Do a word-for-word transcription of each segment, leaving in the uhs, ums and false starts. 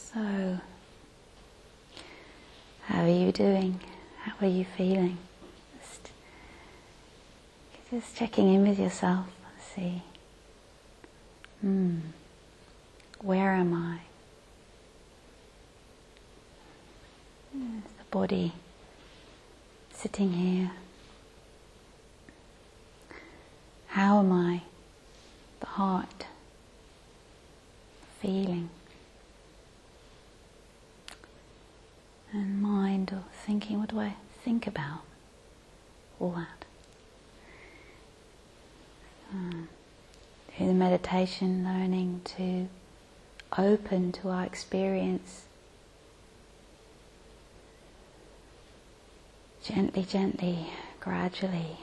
So, how are you doing? How are you feeling? Just, just checking in with yourself. See, hmm, where am I? Is the body sitting here? How am I? The heart feeling? And mind or thinking, what do I think about? All that. Um, through the meditation, learning to open to our experience. Gently, gently, gradually.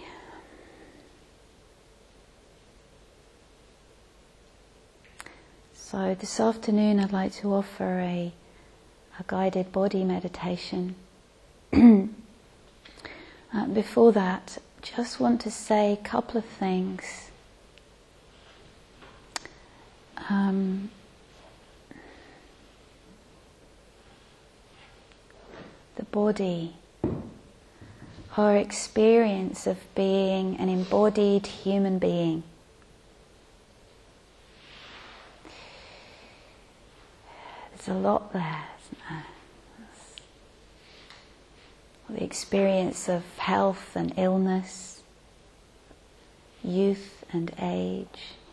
So this afternoon I'd like to offer a, a guided body meditation. uh, before that, just want to say a couple of things. Um, the body, our experience of being an embodied human being. There's a lot there, isn't there? The experience of health and illness, youth and age.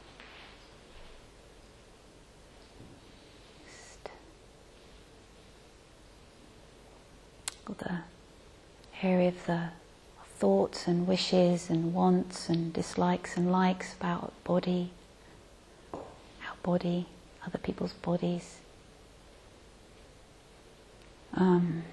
Just the area of the thoughts and wishes and wants and dislikes and likes about body, our body, other people's bodies. Um,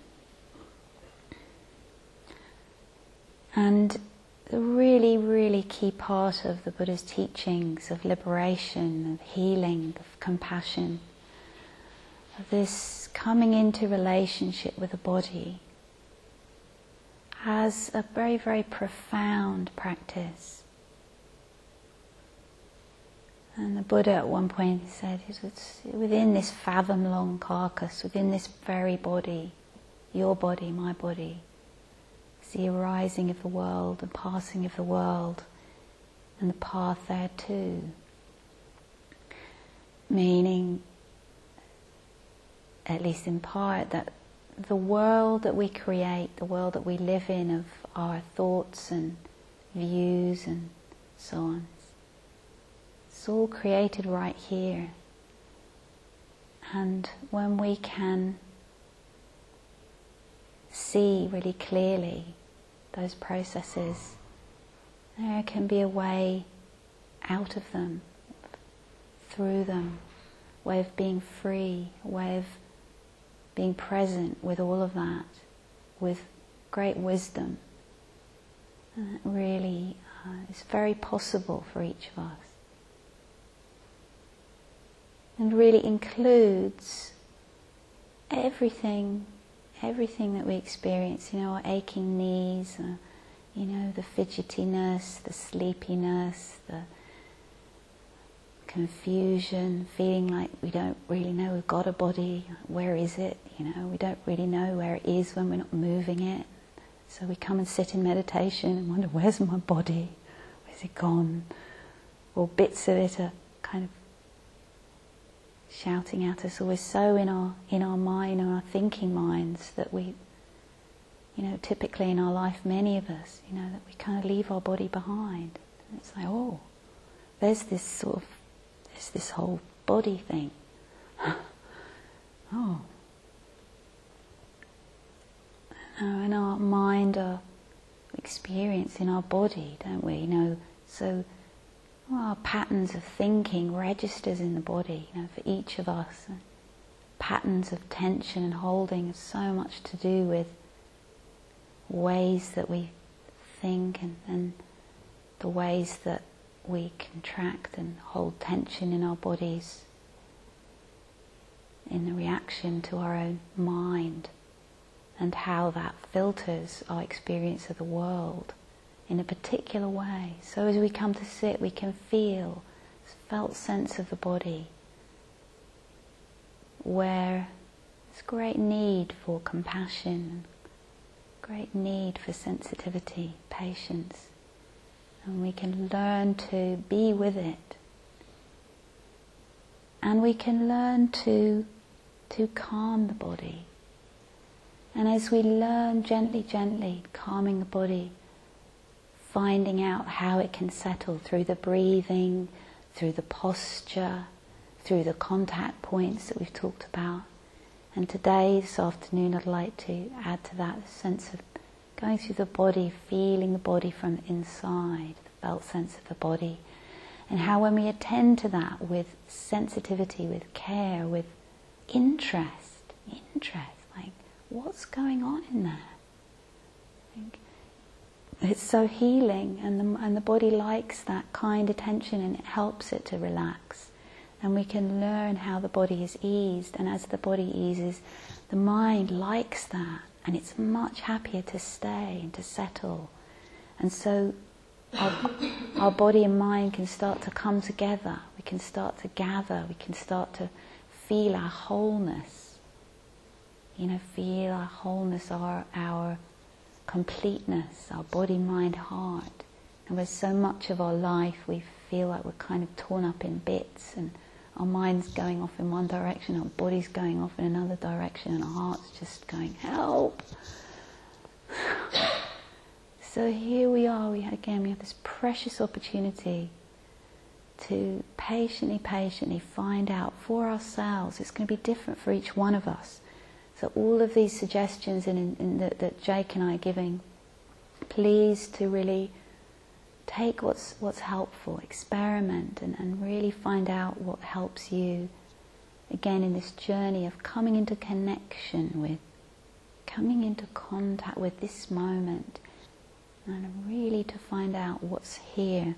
and the really, really key part of the Buddha's teachings of liberation, of healing, of compassion, of this coming into relationship with the body as a very, very profound practice. And the Buddha at one point said, it's within this fathom-long carcass, within this very body, your body, my body, it's the arising of the world, the passing of the world, and the path there too. Meaning, at least in part, that the world that we create, the world that we live in of our thoughts and views and so on, it's all created right here. And when we can see really clearly those processes, there can be a way out of them, through them, a way of being free, a way of being present with all of that, with great wisdom. And that really uh, is very possible for each of us. And really includes everything, everything that we experience, you know, our aching knees, uh, you know, the fidgetiness, the sleepiness, the confusion, feeling like we don't really know we've got a body, where is it, you know, we don't really know where it is when we're not moving it. So we come and sit in meditation and wonder, where's my body? Where's it gone? Or bits of it are kind of shouting at us, or we're so in our in our mind, in our thinking minds, that we, you know, typically in our life, many of us, you know, that we kind of leave our body behind. And it's like, oh, there's this sort of, there's this whole body thing. oh. Now, in our mind, our experience in our body, don't we? You know, so well, our patterns of thinking registers in the body, you know, for each of us. Patterns of tension and holding have so much to do with ways that we think and, and the ways that we contract and hold tension in our bodies in the reaction to our own mind, and how that filters our experience of the world in a particular way. So as we come to sit, we can feel this felt sense of the body where there's great need for compassion, great need for sensitivity, patience, and we can learn to be with it. And we can learn to, to calm the body. And as we learn gently, gently, calming the body, finding out how it can settle through the breathing, through the posture, through the contact points that we've talked about. And today, this afternoon, I'd like to add to that the sense of going through the body, feeling the body from the inside, the felt sense of the body. And how when we attend to that with sensitivity, with care, with interest, interest, like what's going on in there? I think it's so healing, and the, and the body likes that kind attention, and it helps it to relax. And we can learn how the body is eased, and as the body eases, the mind likes that, and it's much happier to stay and to settle. And so our, our body and mind can start to come together, we can start to gather, we can start to feel our wholeness, you know, feel our wholeness, our, our completeness, our body, mind, heart. And with so much of our life we feel like we're kind of torn up in bits, and our mind's going off in one direction, our body's going off in another direction, and our heart's just going, help! So here we are, we again we have this precious opportunity to patiently, patiently find out for ourselves. It's going to be different for each one of us. So all of these suggestions in, in, in that, that Jake and I are giving, please to really take what's what's helpful, experiment, and, and really find out what helps you, again, in this journey of coming into connection with, coming into contact with this moment, and really to find out what's here,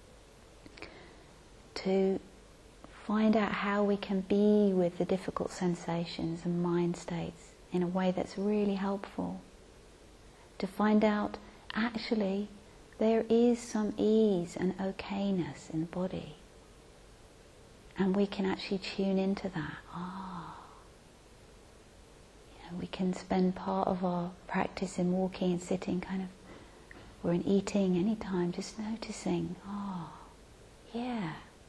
to find out how we can be with the difficult sensations and mind states in a way that's really helpful, to find out actually there is some ease and okayness in the body, and we can actually tune into that. Ah, you know, we can spend part of our practice in walking and sitting kind of, or in eating any time, just noticing, ah, yeah,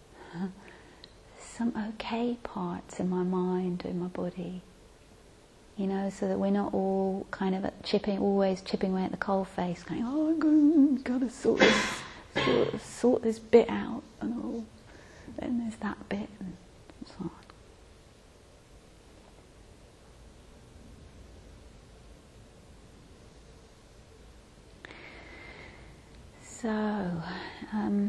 some okay parts in my mind, in my body, you know, so that we're not all kind of chipping, always chipping away at the coal face, going, oh, I'm going, gotta sort this, sort, sort this bit out, and all. Then there's that bit, and so on. So, um,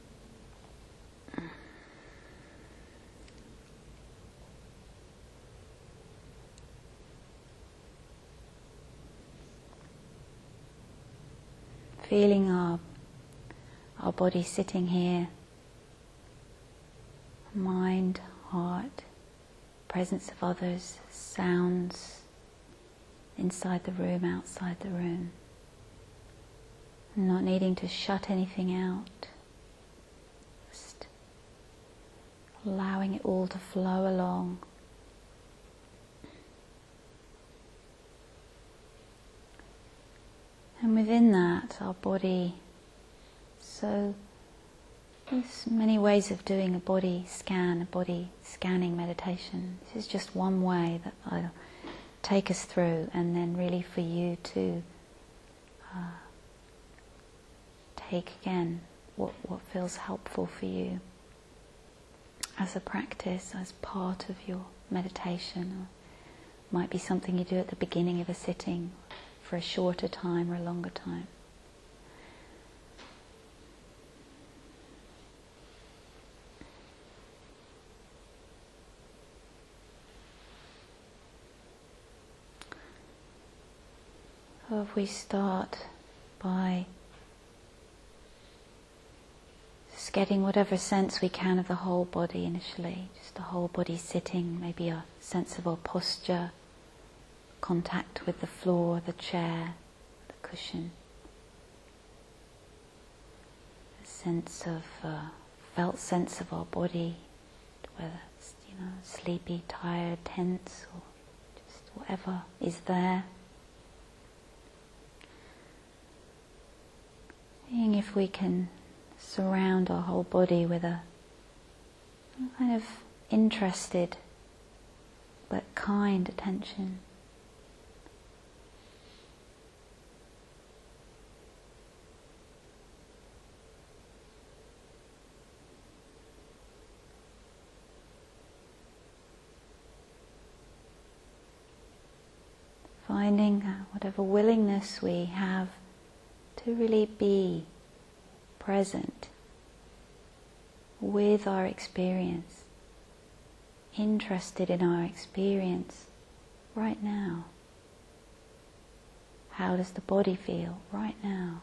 feeling our our body sitting here, mind, heart, presence of others, sounds inside the room, outside the room. Not needing to shut anything out, just allowing it all to flow along. And within that, our body, so there's many ways of doing a body scan, a body scanning meditation. This is just one way that I'll take us through, and then really for you to uh, take again what, what feels helpful for you as a practice, as part of your meditation. Or might be something you do at the beginning of a sitting, for a shorter time or a longer time. So if we start by just getting whatever sense we can of the whole body initially, just the whole body sitting, maybe a sense of our posture, contact with the floor, the chair, the cushion. A sense of, uh, felt sense of our body, whether just, you know, sleepy, tired, tense, or just whatever is there. Seeing if we can surround our whole body with a kind of interested but kind attention. Finding uh, whatever willingness we have to really be present with our experience, interested in our experience right now. How does the body feel right now?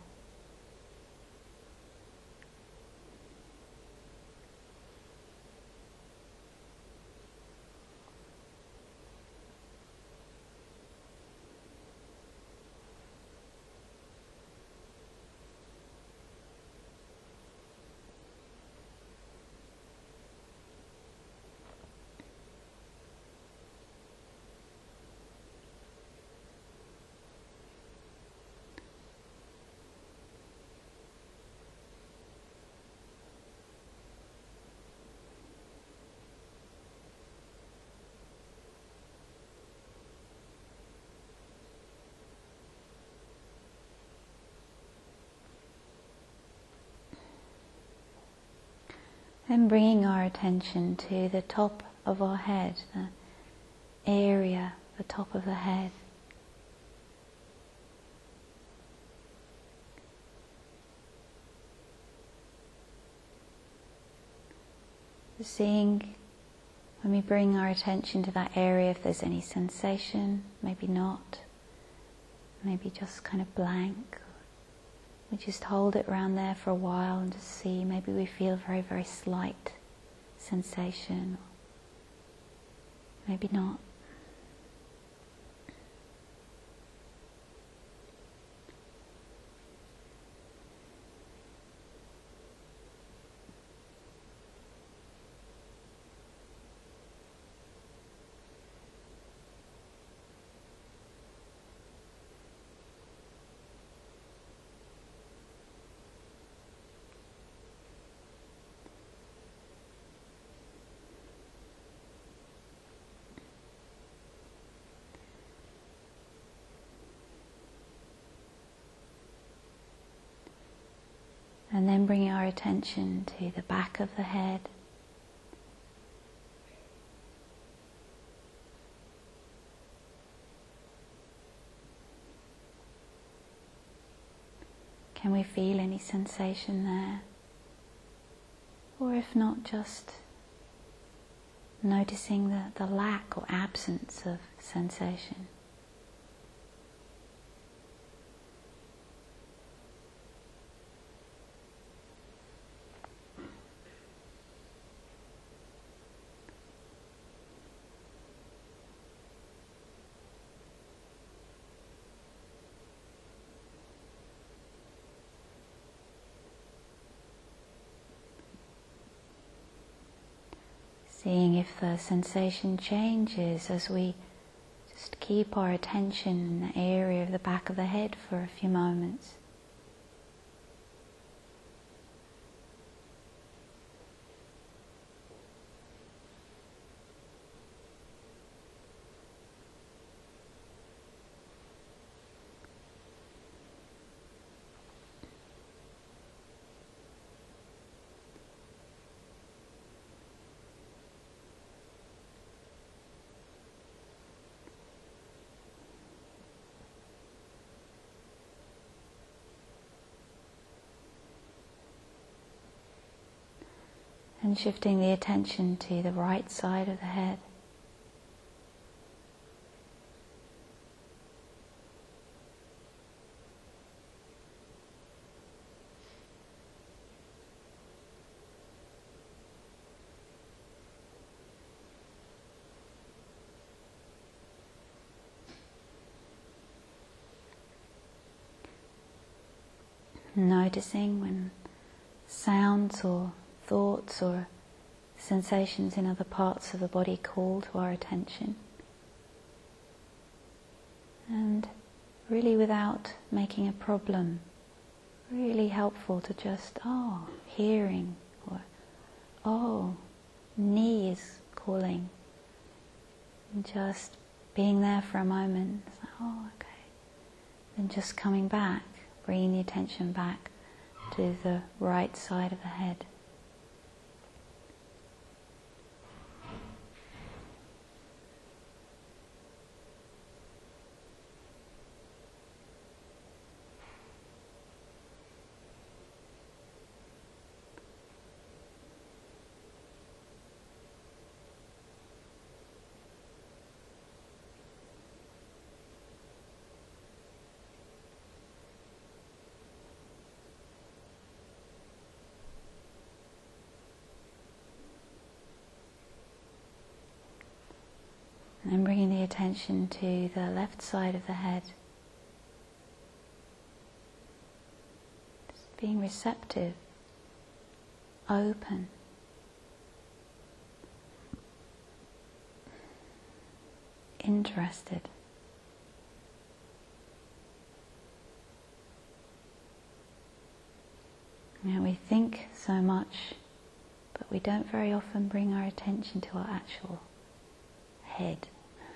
And bringing our attention to the top of our head, the area, the top of the head. Seeing when we bring our attention to that area if there's any sensation, maybe not, maybe just kind of blank. We just hold it around there for a while and just see, maybe we feel very, very slight sensation, maybe not. And then bringing our attention to the back of the head. Can we feel any sensation there? Or if not, just noticing the, the lack or absence of sensation. Seeing if the sensation changes as we just keep our attention in the area of the back of the head for a few moments. And shifting the attention to the right side of the head. Noticing when sounds or thoughts or sensations in other parts of the body call to our attention. And really without making a problem, really helpful to just, oh, hearing, or oh, knee is calling. And just being there for a moment, it's like, oh, okay. Then just coming back, bringing the attention back to the right side of the head. And then bringing the attention to the left side of the head. Just being receptive, open. Interested. Now we think so much, but we don't very often bring our attention to our actual head.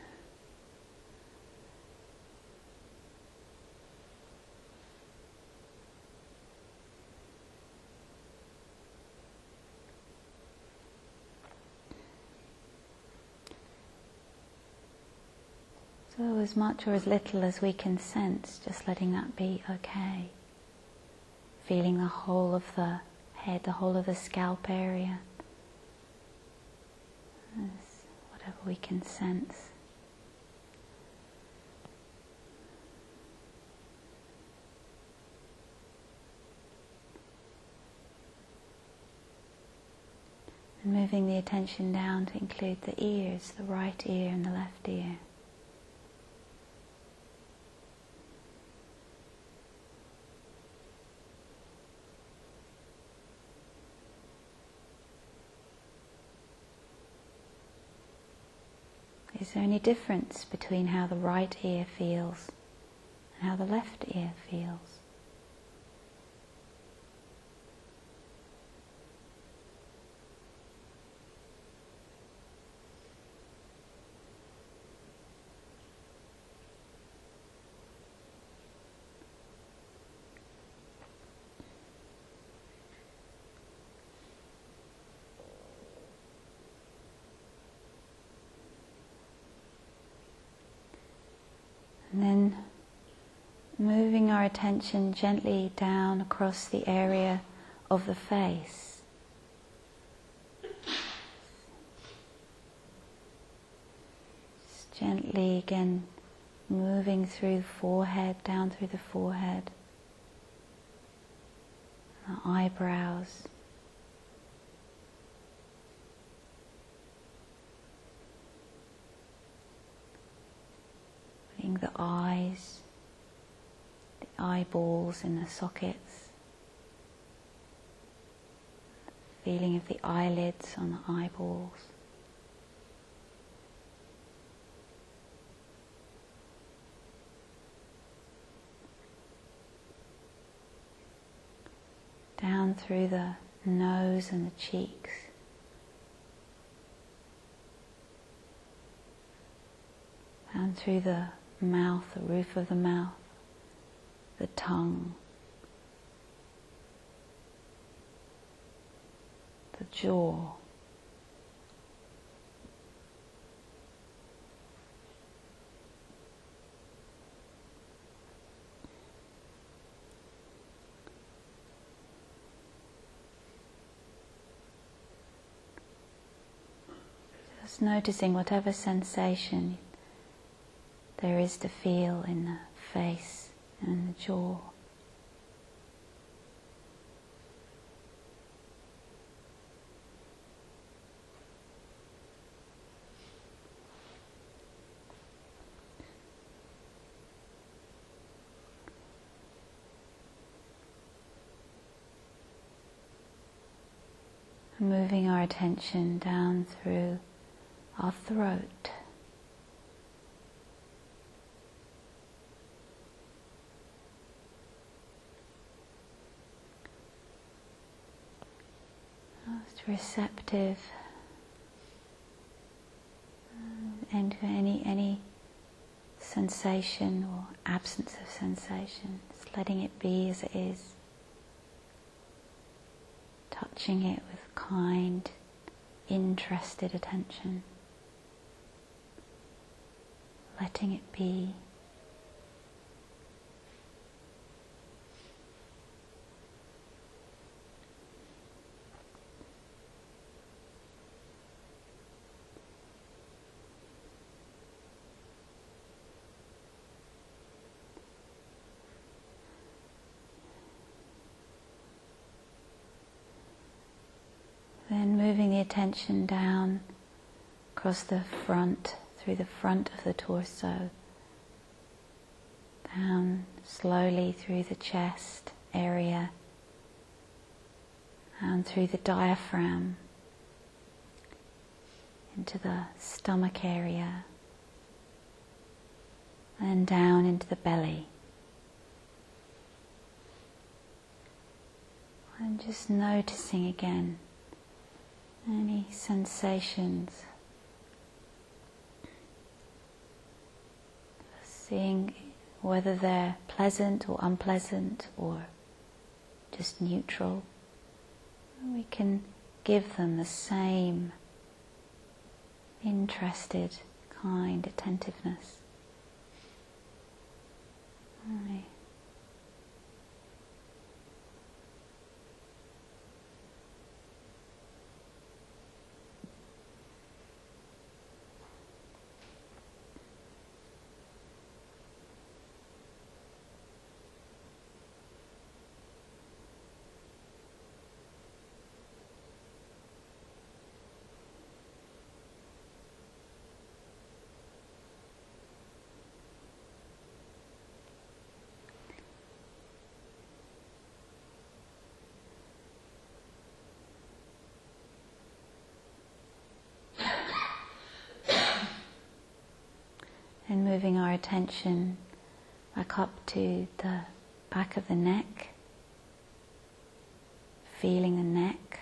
So as much or as little as we can sense, just letting that be okay. Feeling the whole of the head, the whole of the scalp area. As whatever we can sense. And moving the attention down to include the ears, the right ear and the left ear. Is there any difference between how the right ear feels and how the left ear feels? And then moving our attention gently down across the area of the face. Just gently again moving through the forehead, down through the forehead, the eyebrows. The eyes, the eyeballs in the sockets, feeling of the eyelids on the eyeballs. Down through the nose and the cheeks. Down through the mouth, the roof of the mouth, the tongue, the jaw, just noticing whatever sensation there is to feel in the face and the jaw. Moving our attention down through our throat. Most receptive and to any any sensation or absence of sensation, just letting it be as it is, touching it with kind, interested attention, letting it be. Then moving the attention down across the front, through the front of the torso, down slowly through the chest area, and through the diaphragm, into the stomach area, and down into the belly. And just noticing again any sensations, seeing whether they're pleasant or unpleasant or just neutral. We can give them the same interested, kind attentiveness. Right. And moving our attention back up to the back of the neck, feeling the neck.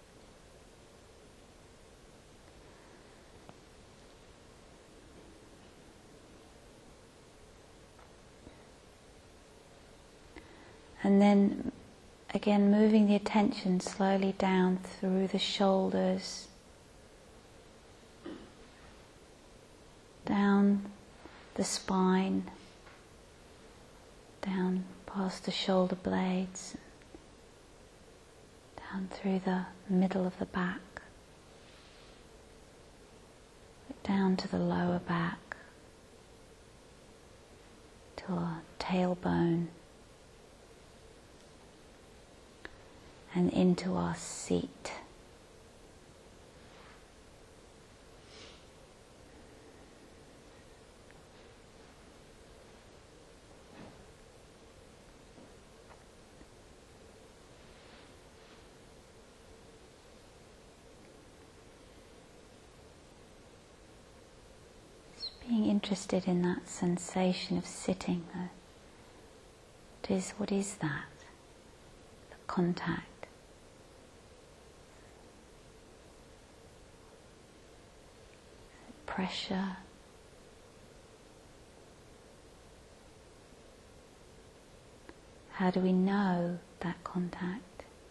And then again moving the attention slowly down through the shoulders, down the spine, down past the shoulder blades, down through the middle of the back, down to the lower back, to our tailbone, and into our seat. Being interested in that sensation of sitting there. What is, what is that? The contact. Pressure. How do we know that contact?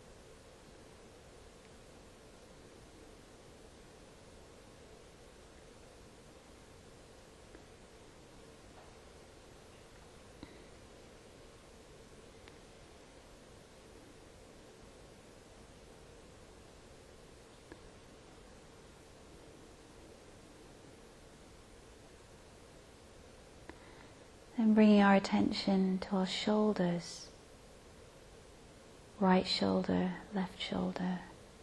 And bringing our attention to our shoulders, right shoulder, left shoulder.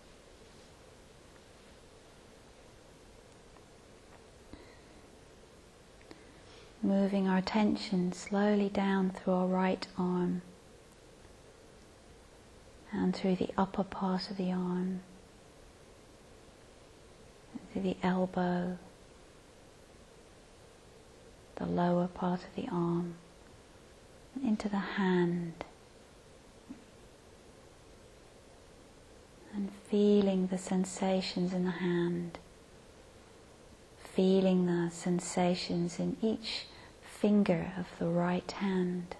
Moving our attention slowly down through our right arm and through the upper part of the arm, through the elbow, the lower part of the arm, into the hand, and feeling the sensations in the hand, feeling the sensations in each finger of the right hand.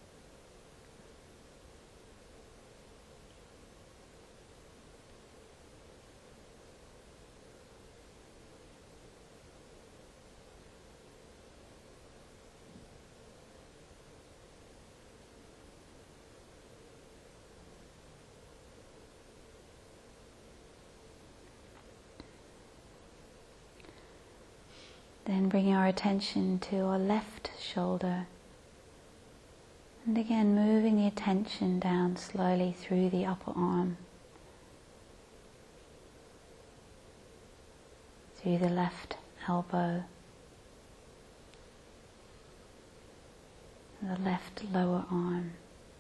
Then bring our attention to our left shoulder, and again moving the attention down slowly through the upper arm, through the left elbow, the left lower arm,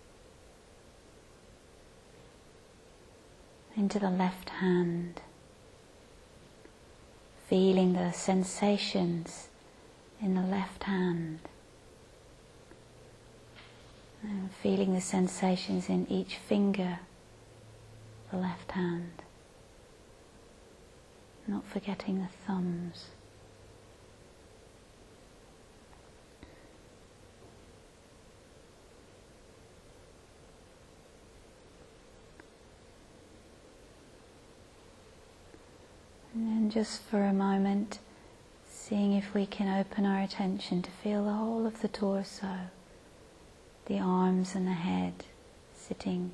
into the left hand, feeling the sensations in the left hand, and feeling the sensations in each finger of the left hand, not forgetting the thumbs. And then just for a moment, seeing if we can open our attention to feel the whole of the torso, the arms and the head sitting.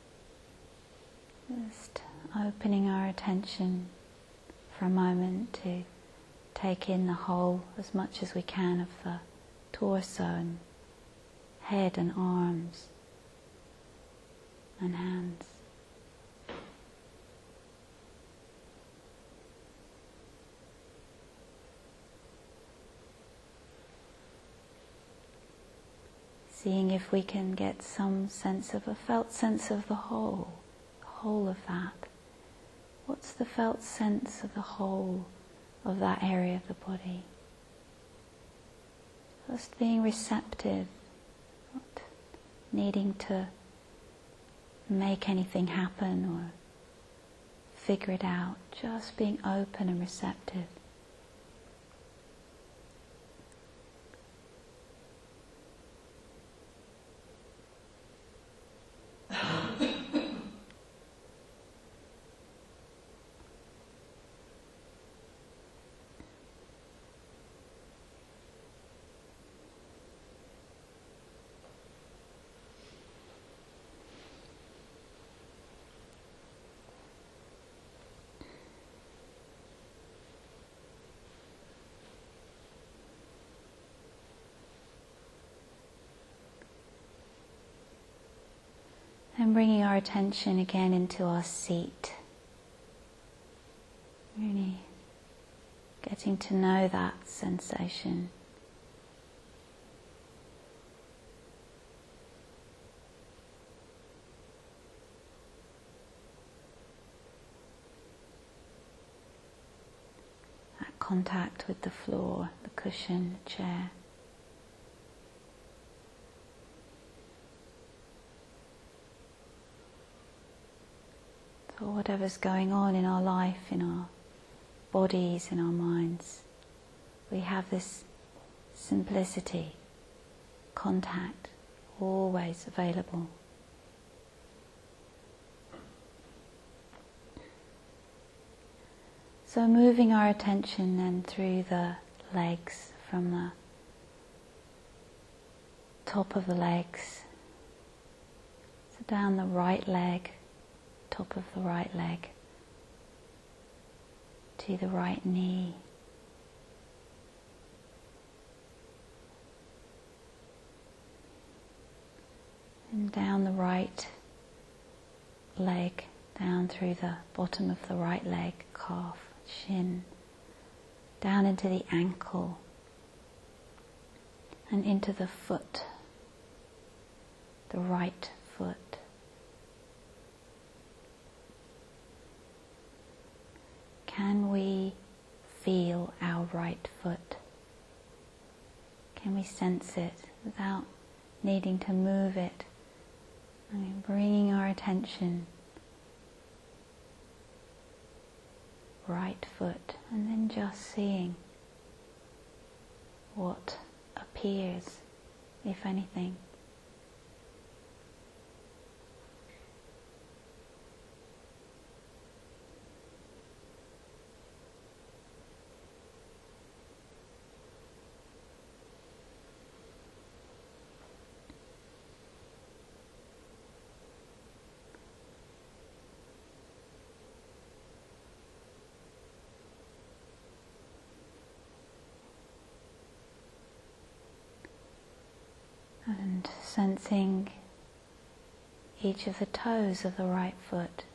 Just opening our attention for a moment to take in the whole, as much as we can, of the torso and head and arms and hands. Seeing if we can get some sense of a felt sense of the whole, the whole of that. What's the felt sense of the whole of that area of the body? Just being receptive, not needing to make anything happen or figure it out, just being open and receptive. And bringing our attention again into our seat. Really getting to know that sensation. That contact with the floor, the cushion, the chair. So whatever's going on in our life, in our bodies, in our minds, we have this simplicity, contact, always available. So moving our attention then through the legs, from the top of the legs, so down the right leg, top of the right leg, to the right knee, and down the right leg, down through the bottom of the right leg, calf, shin, down into the ankle, and into the foot, the right foot. Can we feel our right foot? Can we sense it without needing to move it? I mean, bringing our attention, right foot, and then just seeing what appears, if anything. And sensing each of the toes of the right foot.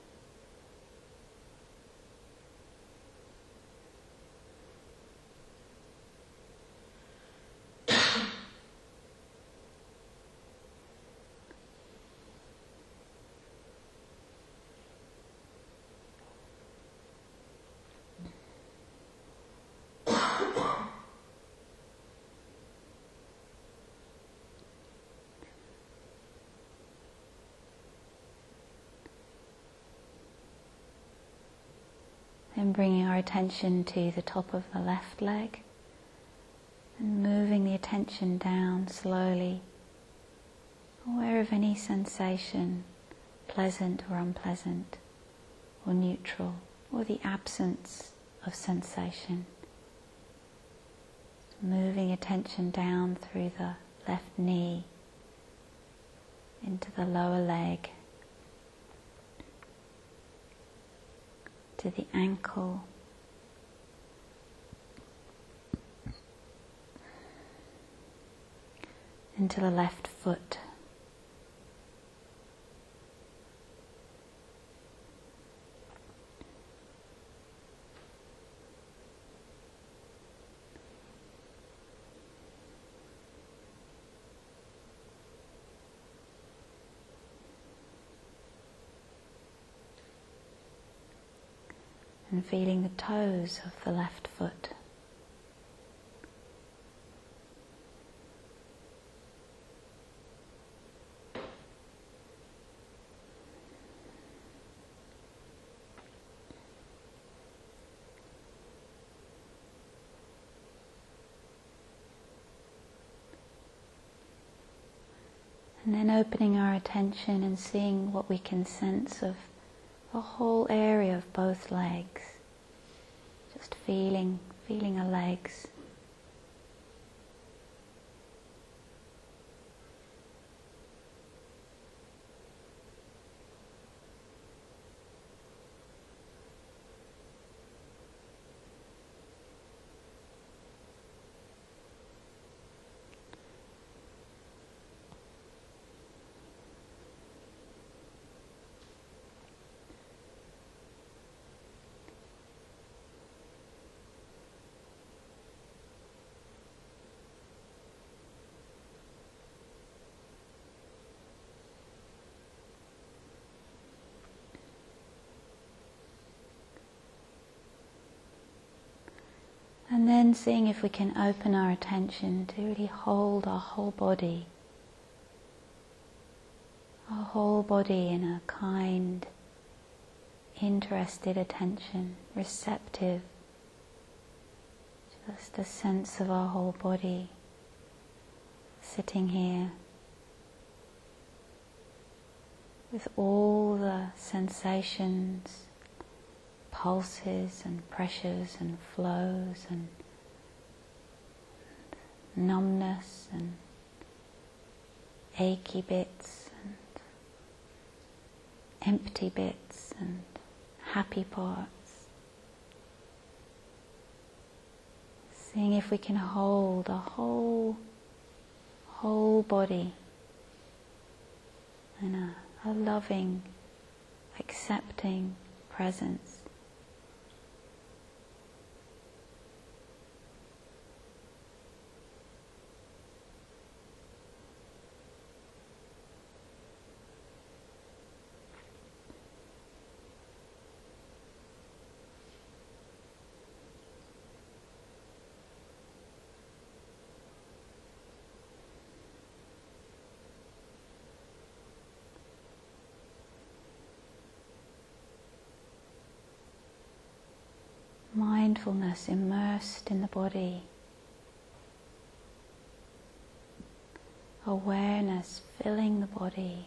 Then bringing our attention to the top of the left leg and moving the attention down slowly, aware of any sensation, pleasant or unpleasant, or neutral, or the absence of sensation. Moving attention down through the left knee into the lower leg, to the ankle, into the left foot. And feeling the toes of the left foot. And then opening our attention and seeing what we can sense of the whole area of both legs. Just feeling, feeling our legs. And then seeing if we can open our attention to really hold our whole body, our whole body in a kind, interested attention, receptive, just a sense of our whole body sitting here with all the sensations, pulses and pressures and flows and numbness and achy bits and empty bits and happy parts. Seeing if we can hold a whole, whole body in a, a loving, accepting presence. mindfulness immersed in the body. Awareness filling the body.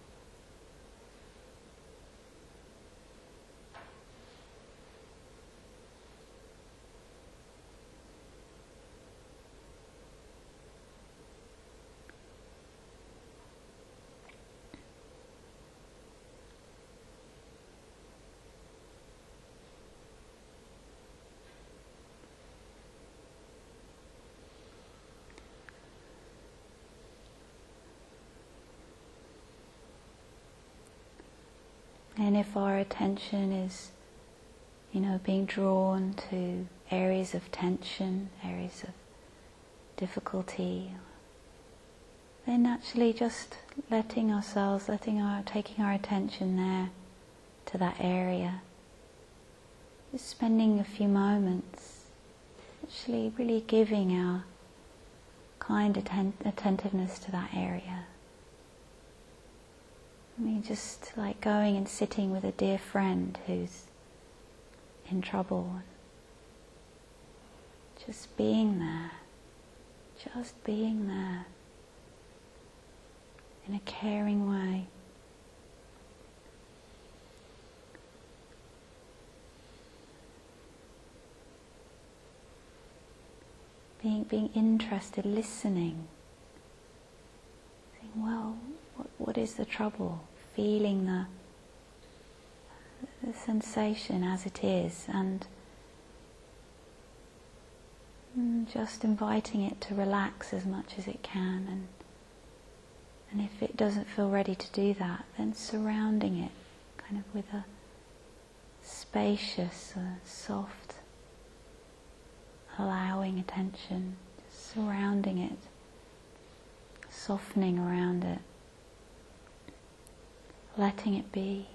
And if our attention is, you know, being drawn to areas of tension, areas of difficulty, then naturally just letting ourselves, letting our, taking our attention there to that area, just spending a few moments, actually really giving our kind atten- attentiveness to that area. I mean, just like going and sitting with a dear friend who's in trouble. Just being there. Just being there. In a caring way. Being, being interested, listening. Saying, well, What, what is the trouble? Feeling the, the sensation as it is, and just inviting it to relax as much as it can. And, and if it doesn't feel ready to do that, then surrounding it kind of with a spacious, uh, soft, allowing attention, just surrounding it, softening around it. Letting it be.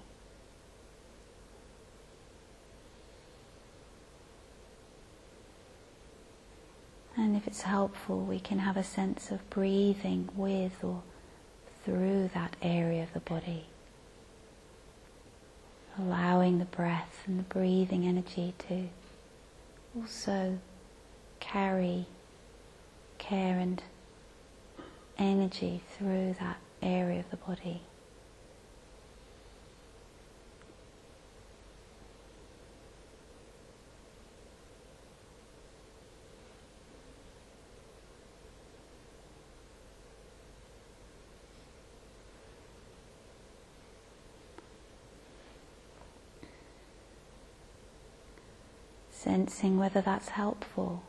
And if it's helpful, we can have a sense of breathing with or through that area of the body. Allowing the breath and the breathing energy to also carry care and energy through that area of the body. Sensing whether that's helpful.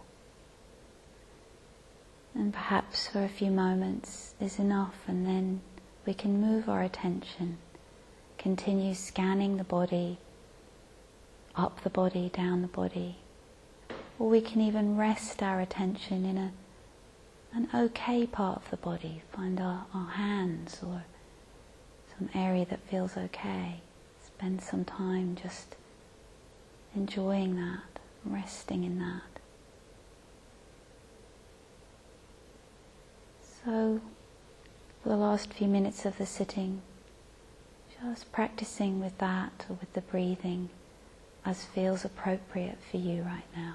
And perhaps for a few moments is enough, and then we can move our attention, continue scanning the body, up the body, down the body. Or we can even rest our attention in a an okay part of the body, find our, our hands or some area that feels okay. Spend some time just enjoying that. Resting in that. So, for the last few minutes of the sitting, just practicing with that or with the breathing as feels appropriate for you right now.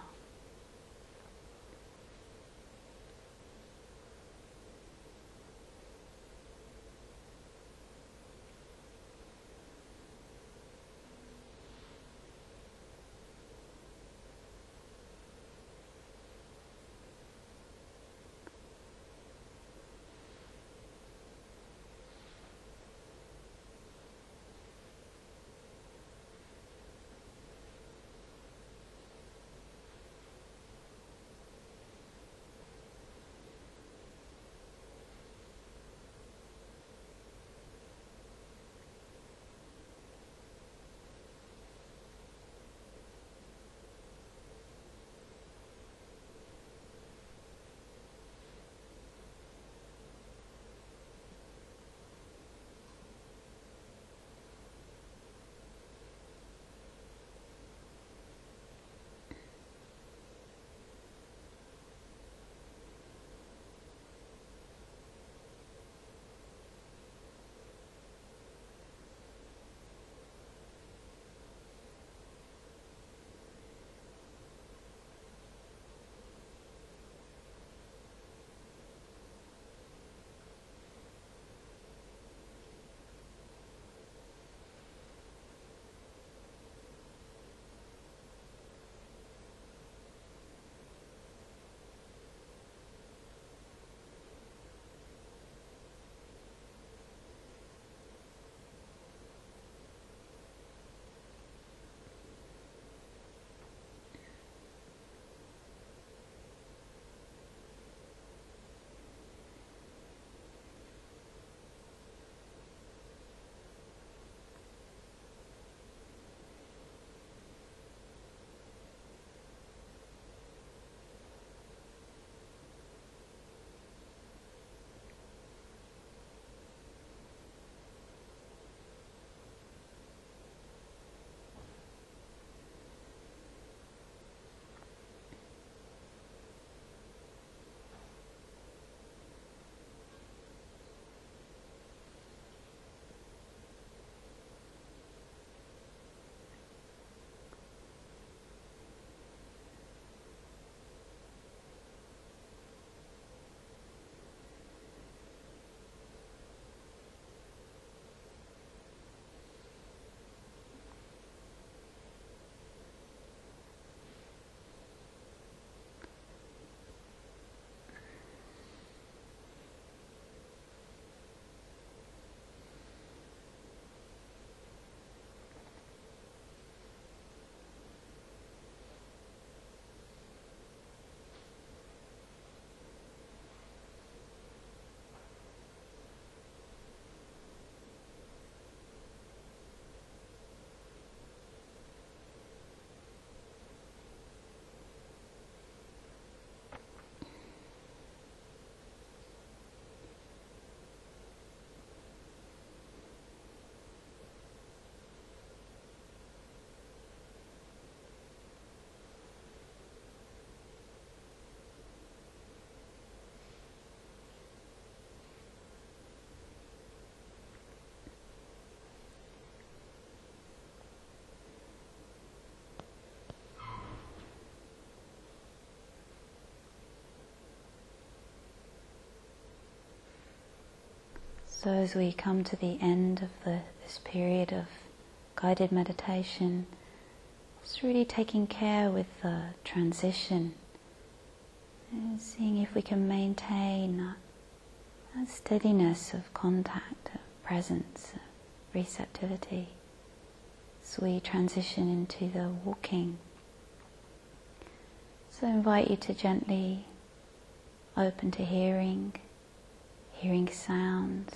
So as we come to the end of the, this period of guided meditation, just really taking care with the transition, and seeing if we can maintain that, that steadiness of contact, of presence, of receptivity, as we transition into the walking. So I invite you to gently open to hearing, hearing sounds,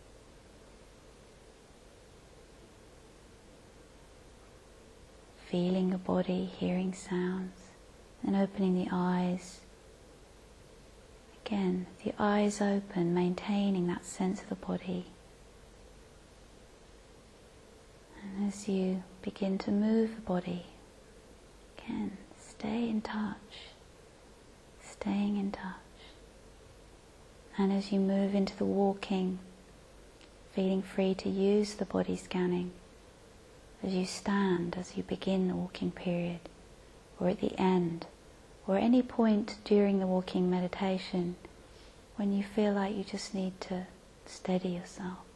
feeling the body, hearing sounds, and opening the eyes. Again, the eyes open, maintaining that sense of the body. And as you begin to move the body, again, stay in touch, staying in touch. And as you move into the walking, feeling free to use the body scanning as you stand, as you begin the walking period, or at the end, or at any point during the walking meditation when you feel like you just need to steady yourself.